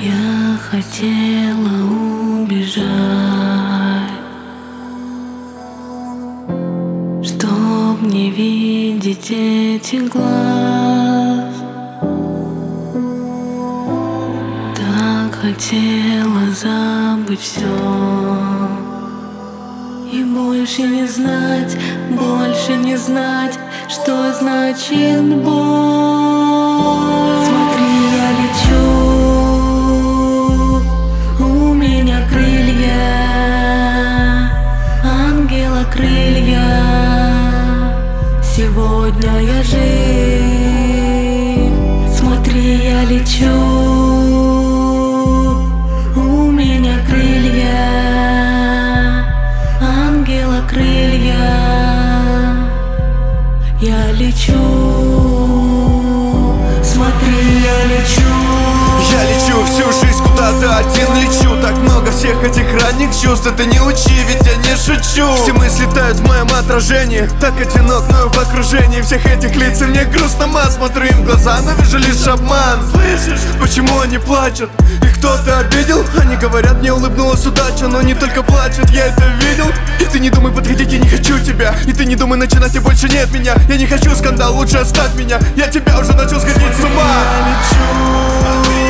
Я хотела убежать, чтоб не видеть этих глаз. Так хотела забыть все и больше не знать, что значит боль. Смотри, я лечу, у меня крылья, ангела крылья. Сегодня я жив. Смотри, я лечу, у меня крылья, ангела крылья. Я лечу, смотри, я лечу. Я лечу всю жизнь куда-то один лечу. Так много всех этих ранних чувств. Это не учи, ведь я не шучу. Все мысли тают в моем отражении. Так одинок, но в окружении всех этих лиц. И мне грустно, смотрю им в глаза, но вижу лишь обман. Слышишь, почему они плачут? Их кто-то обидел? Они говорят, мне улыбнулась удача, но не только плачут, я это видел. И ты не думай подходить, я не хочу тебя. И ты не думай начинать, и больше нет меня. Я не хочу скандал, лучше оставь меня. Я тебя уже начал сходить с ума. Я лечу.